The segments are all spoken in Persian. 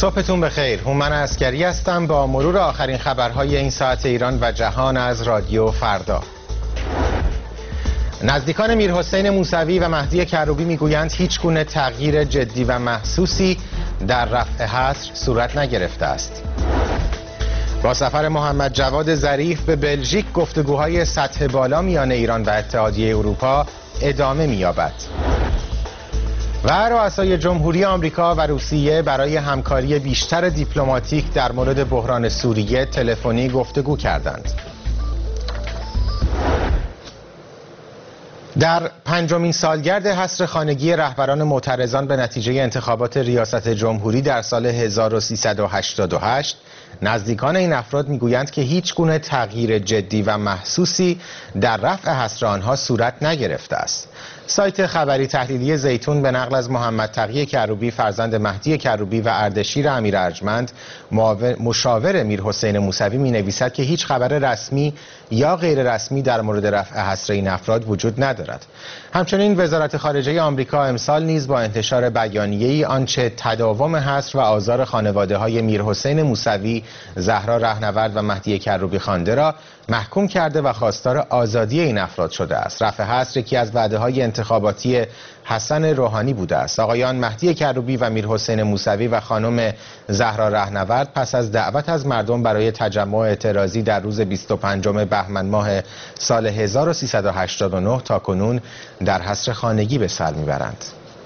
صبحتون بخیر. هومن عسکری هستم با مرور آخرین خبرهای این ساعت ایران و جهان از رادیو فردا. نزدیکان میرحسین موسوی و مهدی کروبی میگویند هیچ گونه تغییر جدی و محسوسی در رفع حصر صورت نگرفته است. با سفر محمد جواد ظریف به بلژیک گفتگوهای سطح بالا میان ایران و اتحادیه اروپا ادامه می‌یابد. و رؤسای جمهوری آمریکا و روسیه برای همکاری بیشتر دیپلماتیک در مورد بحران سوریه تلفنی گفتگو کردند. در پنجمین سالگرد حصر خانگی رهبران معترضان به نتیجه انتخابات ریاست جمهوری در سال 1388 نزدیکان این افراد میگویند که هیچ گونه تغییر جدی و محسوسی در رفع حصر آنها صورت نگرفته است. سایت خبری تحلیلی زیتون به نقل از محمد تقی کروبی فرزند مهدی کروبی و اردشیر امیر ارجمند مشاور میرحسین موسوی می نویسد که هیچ خبر رسمی یا غیر رسمی در مورد رفع حصر این افراد وجود ندارد. همچنین وزارت خارجه آمریکا امسال نیز با انتشار بیانیه‌ای آنچه تداوم حصر و آزار خانواده‌های میرحسین موسوی، زهرا رهنورد و مهدی کروبی خوانده را محکوم کرده و خواستار آزادی این افراد شده است. رفع حصر یکی از وعده‌های انتخاباتی حسن روحانی بوده است. آقایان مهدی کروبی و میرحسین موسوی و خانم زهرا رهنورد پس از دعوت از مردم برای تجمع اعتراضی در روز 25 بهمن ماه سال 1389 تاکنون در حصر خانگی به سر میبرند.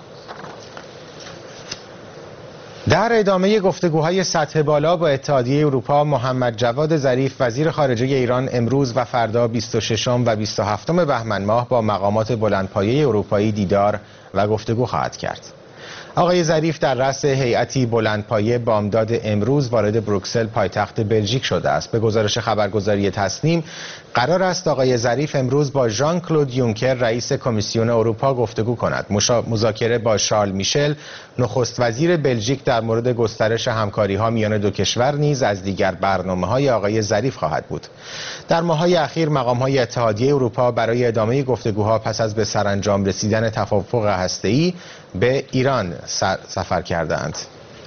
در ادامه گفتگوهای سطح بالا با اتحادیه اروپا، محمد جواد ظریف وزیر خارجه ایران امروز و فردا 26 و 27 بهمن ماه با مقامات بلندپایه اروپایی دیدار و گفتگو خواهد کرد. آقای ظریف در رأس هیئتی بلندپایه بامداد امروز وارد بروکسل پایتخت بلژیک شده است. به گزارش خبرگزاری تصنیم قرار است آقای ظریف امروز با ژان کلود یونکر رئیس کمیسیون اروپا گفتگو کند. مذاکره با شارل میشل نخست وزیر بلژیک در مورد گسترش همکاری‌ها میان دو کشور نیز از دیگر برنامه‌های آقای ظریف خواهد بود. در ماه‌های اخیر مقام‌های اتحادیه اروپا برای ادامه گفتگوها پس از به سرانجام رسیدن توافق هسته‌ای به ایران سفر کردند.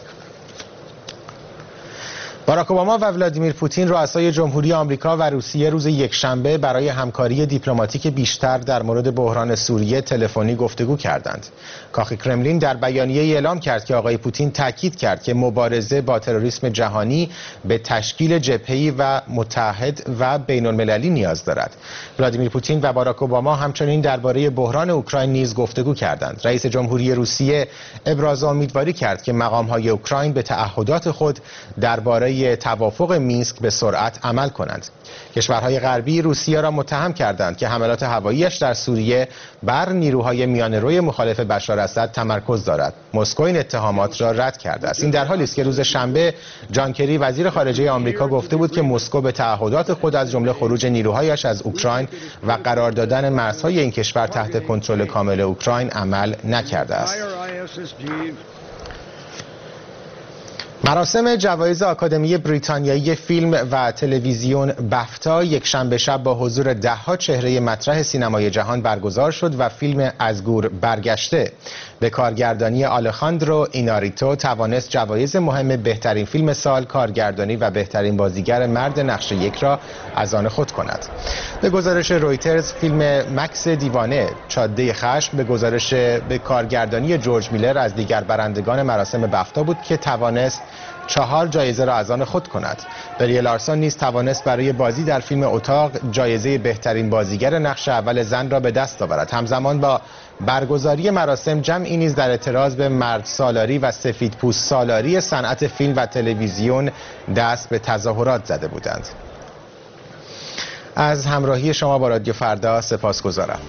باراک اوباما و ولادیمیر پوتین رؤسای جمهوری آمریکا و روسیه روز یکشنبه برای همکاری دیپلماتیک بیشتر در مورد بحران سوریه تلفنی گفتگو کردند. کاخ کرملین در بیانیه اعلام کرد که آقای پوتین تاکید کرد که مبارزه با تروریسم جهانی به تشکیل جبهه‌ای و متحد و بین‌المللی نیاز دارد. ولادیمیر پوتین و باراک اوباما همچنین درباره بحران اوکراین نیز گفتگو کردند. رئیس جمهوری روسیه ابراز امیدواری کرد که مقام‌های اوکراین به تعهدات خود درباره توافق مینسک به سرعت عمل کنند. کشورهای غربی روسیه را متهم کردند که حملات هوایی‌اش در سوریه بر نیروهای میانه‌روی مخالف بشار اسد تمرکز دارد. مسکو این اتهامات را رد کرده است. این در حالی است که روز شنبه جان کری وزیر خارجه آمریکا گفته بود که مسکو به تعهدات خود از جمله خروج نیروهایش از اوکراین و قرار دادن مرزهای این کشور تحت کنترل کامل اوکراین عمل نکرده است. مراسم جوایز آکادمی بریتانیایی فیلم و تلویزیون بفتا یک شنبه شب با حضور ده‌ها چهره مطرح سینمای جهان برگزار شد و فیلم از گور برگشته به کارگردانی آلخاندرو ایناریتو توانست جوایز مهم بهترین فیلم سال، کارگردانی و بهترین بازیگر مرد نقش یک را از آن خود کند. به گزارش رویترز فیلم مکس دیوانه چاده خشم به کارگردانی جورج میلر از دیگر برندگان مراسم بفتا بود که توانست 4 جایزه را از آن خود کند. بری لارسون نیز توانست برای بازی در فیلم اتاق جایزه بهترین بازیگر نقش اول زن را به دست آورد. همزمان با برگزاری مراسم جمعی نیز در اعتراض به مرد سالاری و سفیدپوست سالاری صنعت فیلم و تلویزیون دست به تظاهرات زده بودند. از همراهی شما با رادیو فردا سپاسگزارم.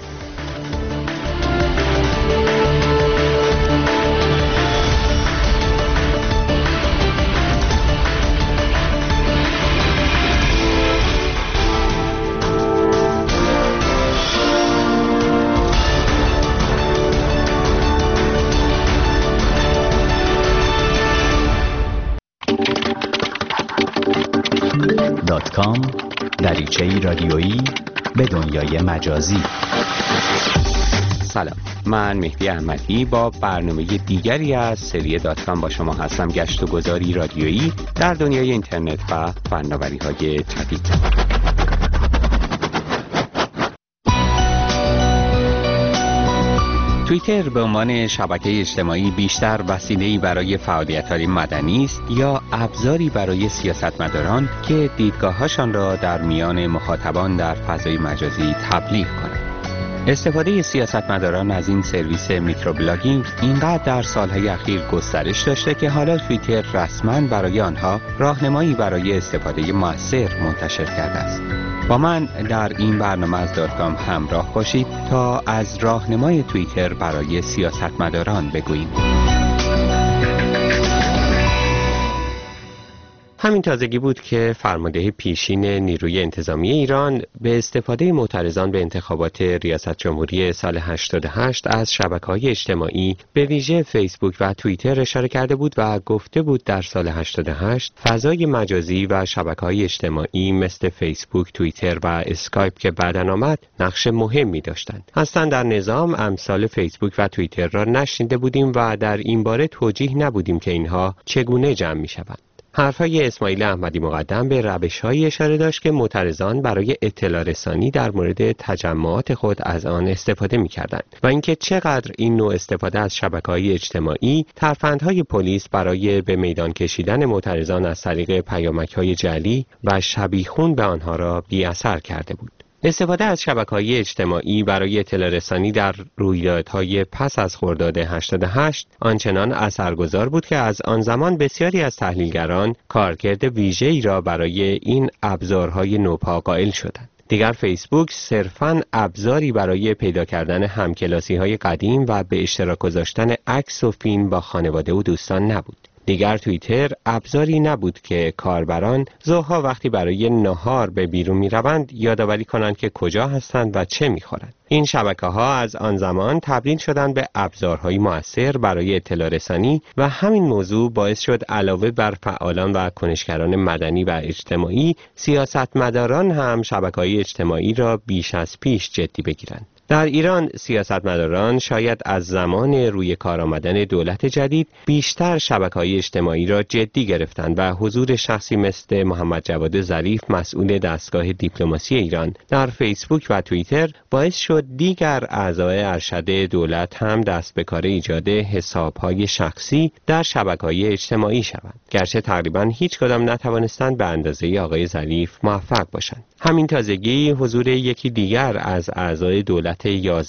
دریچه‌ای رادیویی به دنیای مجازی. سلام، من مهدی احمدی با برنامه دیگری از سری داتکام با شما هستم. گشت و گذاری رادیویی در دنیای اینترنت و فناوری‌های جدید. توییتر به عنوان شبکه اجتماعی بیشتر وسیله‌ای برای فعالیت‌های مدنی است یا ابزاری برای سیاستمداران که دیدگاه‌هاشان را در میان مخاطبان در فضای مجازی تبلیغ کنند. استفاده سیاستمداران از این سرویس میکروبلاگینگ اینقدر در سالهای اخیر گسترش داشته که حالا توییتر رسما برای آنها راهنمایی برای استفاده مؤثر منتشر کرده است. با من در این برنامه از داتکام همراه باشید تا از راهنمای توییتر برای سیاستمداران بگوییم. همین تازگی بود که فرمانده پیشین نیروی انتظامی ایران به استفاده معترضان به انتخابات ریاست جمهوری سال 88 از شبکه‌های اجتماعی به ویژه فیسبوک و توییتر اشاره کرده بود و گفته بود در سال 88 فضای مجازی و شبکه‌های اجتماعی مثل فیسبوک، توییتر و اسکایپ که بعداً آمد نقش مهمی داشتند. اصلاً در نظام امثال فیسبوک و توییتر را نشنیده بودیم و در این باره توجیه نبودیم که اینها چگونه جمع می‌شوند. حرفهای اسماعیل احمدی مقدم به روش‌هایی اشاره داشت که معترضان برای اطلاع رسانی در مورد تجمعات خود از آن استفاده می‌کردند و اینکه چقدر این نوع استفاده از شبکه‌های اجتماعی ترفندهای پلیس برای به میدان کشیدن معترضان از طریق پیامک‌های جعلی و شبیخون به آنها را بی‌اثر کرده بود. استفاده از شبکه‌های اجتماعی برای اطلاع رسانی در رویدادهای پس از خرداد 88 آنچنان اثرگذار بود که از آن زمان بسیاری از تحلیلگران کارکرد ویژه‌ای را برای این ابزارهای نوپا قائل شدند. دیگر فیسبوک صرفاً ابزاری برای پیدا کردن همکلاسی‌های قدیم و به اشتراک گذاشتن عکس و فیلم با خانواده و دوستان نبود. دیگر توییتر ابزاری نبود که کاربران ظهرها وقتی برای نهار به بیرون می روند یادآوری کنند که کجا هستند و چه می خورند. این شبکه‌ها از آن زمان تبدیل شدند به ابزارهای مؤثر برای اطلاع رسانی و همین موضوع باعث شد علاوه بر فعالان و کنشگران مدنی و اجتماعی، سیاستمداران هم شبکه‌های اجتماعی را بیش از پیش جدی بگیرند. در ایران سیاستمداران شاید از زمان روی کار آمدن دولت جدید بیشتر شبکه‌های اجتماعی را جدی گرفتند و حضور شخصی مثل محمد جواد ظریف مسئول دستگاه دیپلماسی ایران در فیسبوک و توییتر باعث شد دیگر اعضای ارشد دولت هم دست به کار ایجاد حساب‌های شخصی در شبکه‌های اجتماعی شوند، گرچه تقریباً هیچ کدام نتوانستند به اندازه آقای ظریف موفق باشند. همین تازگی حضور یکی دیگر از اعضای دولت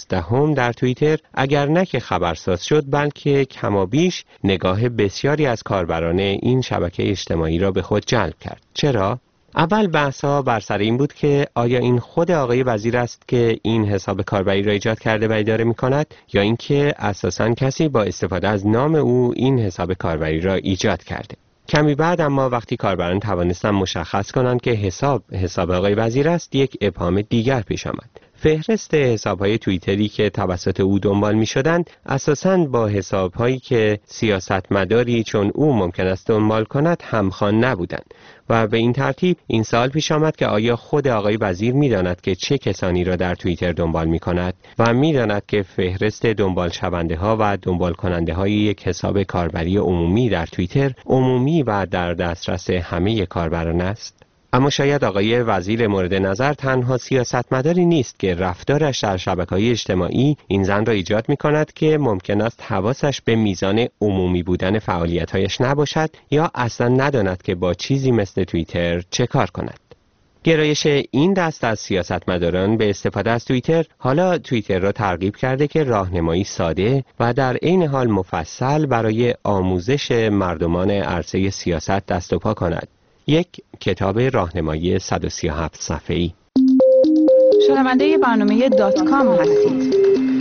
11 در توییتر اگر نه که خبرساز شد بلکه کمابیش نگاه بسیاری از کاربران این شبکه اجتماعی را به خود جلب کرد. چرا؟ اول بحث‌ها بر سر این بود که آیا این خود آقای وزیر است که این حساب کاربری را ایجاد کرده و اداره می‌کند یا اینکه اساساً کسی با استفاده از نام او این حساب کاربری را ایجاد کرده. کمی بعد اما وقتی کاربران توانستند مشخص کنند که حساب آقای وزیر است، یک ابهام دیگر پیش آمد. فهرست حساب‌های توییتری که توسط او دنبال می‌شدند اساساً با حساب‌هایی که سیاستمداری چون او ممکن است دنبال کند همخوان نبودند و به این ترتیب این سوال پیش آمد که آیا خود آقای وزیر می‌داند که چه کسانی را در توییتر دنبال می‌کند و می‌داند که فهرست دنبال شونده‌ها و دنبال کننده‌های یک حساب کاربری عمومی در توییتر عمومی و در دسترس همه کاربران است؟ اما شاید آقای وزیر مورد نظر تنها سیاستمداری نیست که رفتارش در شبکه‌های اجتماعی این زن را ایجاد می‌کند که ممکن است حواسش به میزان عمومی بودن فعالیت‌هایش نباشد یا اصلا نداند که با چیزی مثل توییتر چه کار کند. گرایش این دست از سیاستمداران به استفاده از توییتر حالا توییتر را ترغیب کرده که راهنمایی ساده و در عین حال مفصل برای آموزش مردمان عرصه سیاست دست و پا کند. یک کتاب راهنمایی 137 صفحه‌ای. شنونده برنامه داتکام هستید.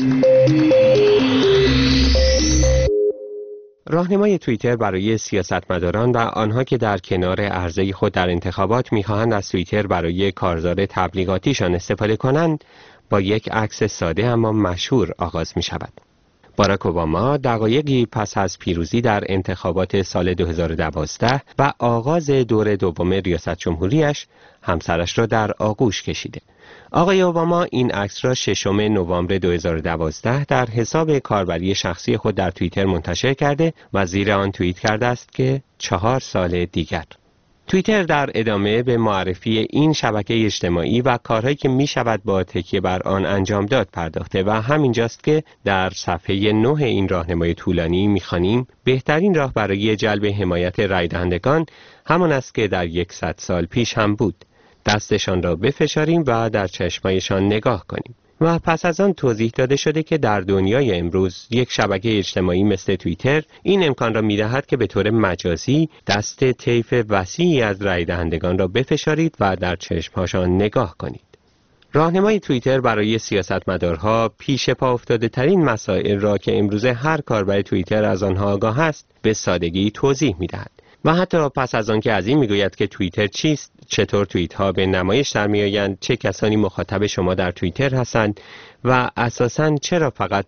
راهنمای توییتر برای سیاستمداران و آنها که در کنار عرضه خود در انتخابات می‌خواهند از توییتر برای کارزار تبلیغاتیشان استفاده کنند با یک عکس ساده اما مشهور آغاز می‌شود. باراک اوباما دقایقی پس از پیروزی در انتخابات سال 2012 و آغاز دور دوم ریاست جمهوریش همسرش را در آغوش کشیده. آقای اوباما این عکس را 6 نوامبر 2012 در حساب کاربری شخصی خود در توییتر منتشر کرده و زیر آن توییت کرده است که 4 سال دیگر. توییتر در ادامه به معرفی این شبکه اجتماعی و کارهایی که می شود با تکیه بر آن انجام داد پرداخته و همینجاست که در صفحه 9 این راهنمای طولانی می خوانیم بهترین راه برای جلب حمایت رای دهندگان همان است که در 100 سال پیش هم بود. دستشان را بفشاریم و در چشمایشان نگاه کنیم. و پس از آن توضیح داده شده که در دنیای امروز یک شبکه اجتماعی مثل توییتر این امکان را می‌دهد که به طور مجازی دست طیف وسیعی از رای دهندگان را بفشارید و در چشم‌هاشان نگاه کنید. راهنمای توییتر برای سیاستمدارها پیش پا افتاده ترین مسائل را که امروزه هر کاربر توییتر از آنها آگاه است به سادگی توضیح می‌دهد. و حتی پس از آن که از این میگوید که توییتر چیست، چطور توییت ها به نمایش در میآیند، چه کسانی مخاطب شما در توییتر هستند و اساساً چرا فقط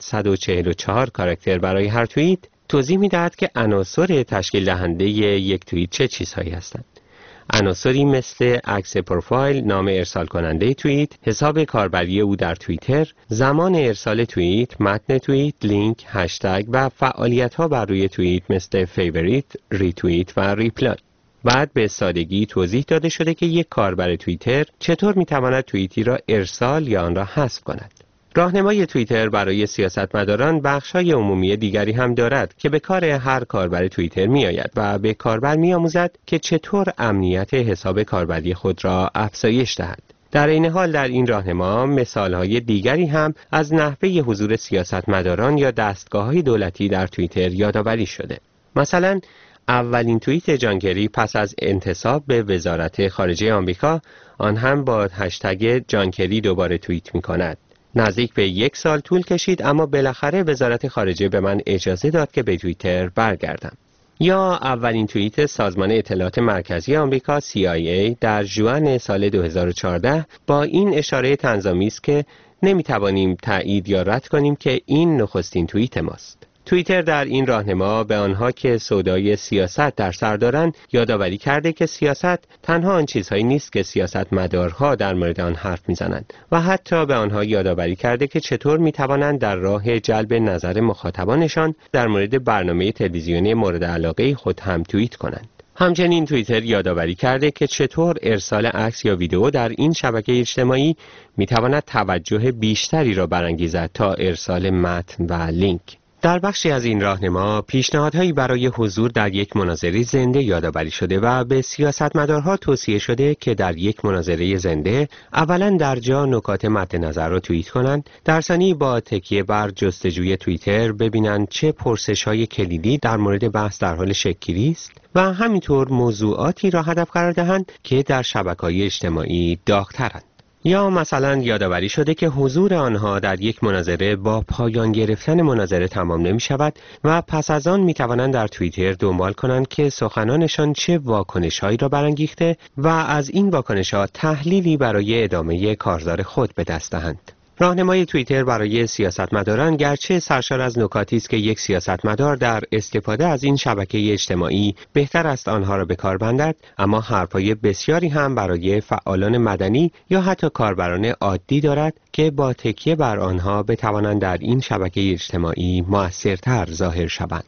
144 کاراکتر برای هر توییت، توضیح میدهد که عناصر تشکیل دهنده یک توییت چه چیزهایی هستند. عناصری مثل عکس پروفایل، نام ارسال کننده توییت، حساب کاربری او در توییتر، زمان ارسال توییت، متن توییت، لینک، هشتگ و فعالیت‌ها بر روی توییت مثل فیوریت، ریتوییت و ریپلای. بعد به سادگی توضیح داده شده که یک کاربر توییتر چطور می‌تواند توییتی را ارسال یا آن را حذف کند. راهنمای توییتر برای سیاستمداران بخش‌های عمومی دیگری هم دارد که به کار هر کاربر توییتر می‌آید و به کاربر می‌آموزد که چطور امنیت حساب کاربری خود را افزایش دهد. در این حال در این راهنما مثال‌های دیگری هم از نحوه حضور سیاستمداران یا دستگاه‌های دولتی در توییتر یادآوری شده. مثلا اولین توییت جان کری پس از انتصاب به وزارت خارجه آمریکا، آن هم با هشتگ جان کری دوباره توییت می‌کند. نزدیک به 1 سال طول کشید اما بالاخره وزارت خارجه به من اجازه داد که به توییتر برگردم. یا اولین توییت سازمان اطلاعات مرکزی آمریکا CIA در ژوئن سال 2014 با این اشاره طنزآمیز که نمیتوانیم تایید یا رد کنیم که این نخستین توییت ماست. توییتر در این راهنما به آنها که سودای سیاست در سر دارند یادآوری کرده که سیاست تنها آن چیزهایی نیست که سیاستمدارها در مورد آن حرف میزنند و حتی به آنها یادآوری کرده که چطور میتوانند در راه جلب نظر مخاطبانشان در مورد برنامه تلویزیونی مورد علاقه خود هم توییت کنند. همچنین توییتر یادآوری کرده که چطور ارسال عکس یا ویدئو در این شبکه اجتماعی میتواند توجه بیشتری را برانگیزد تا ارسال متن و لینک. در بخشی از این راهنما پیشنهادهایی برای حضور در یک مناظره زنده یادآوری شده و به سیاستمدارها توصیه شده که در یک مناظره زنده اولا در جا نکات مد نظر را توییت کنند، در ثانی با تکیه بر جستجوی توییتر ببینند چه پرسش‌های کلیدی در مورد بحث در حال شکل‌گیری است و همینطور موضوعاتی را هدف قرار دهند که در شبکه‌های اجتماعی داغ‌ترند. یا مثلا یادآوری شده که حضور آنها در یک مناظره با پایان گرفتن مناظره تمام نمی شود و پس از آن می توانند در توییتر دنبال کنند که سخنانشان چه واکنش‌هایی را برانگیخته و از این واکنش‌ها تحلیلی برای ادامه کارزار خود به دست دهند. راهنمای توییتر برای سیاستمداران گرچه سرشار از نکاتی است که یک سیاستمدار در استفاده از این شبکه اجتماعی بهتر است آنها را به کار بندد، اما حرفهای بسیاری هم برای فعالان مدنی یا حتی کاربران عادی دارد که با تکیه بر آنها بتوانند در این شبکه اجتماعی مؤثرتر ظاهر شوند.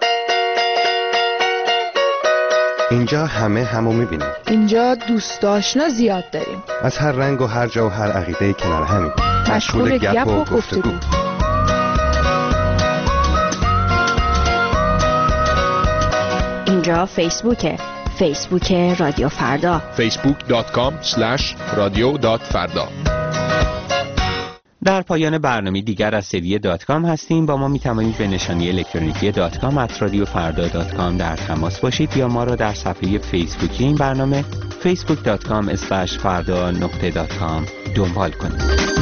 اینجا همو میبینیم. اینجا دوست آشنا زیاد داریم. از هر رنگ و هر جا و هر عقیده کنار همیم. مشغول گپ و گفتگو. اینجا فیسبوک رادیو فردا. facebook.com/radio.farda. در پایان برنامه دیگر از سری .com هستیم. با ما می توانید به نشانی الکترونیکی .com@radiofarda.com در تماس باشید یا ما را در صفحه فیسبوکی این برنامه facebook.com/farda.com دنبال کنید.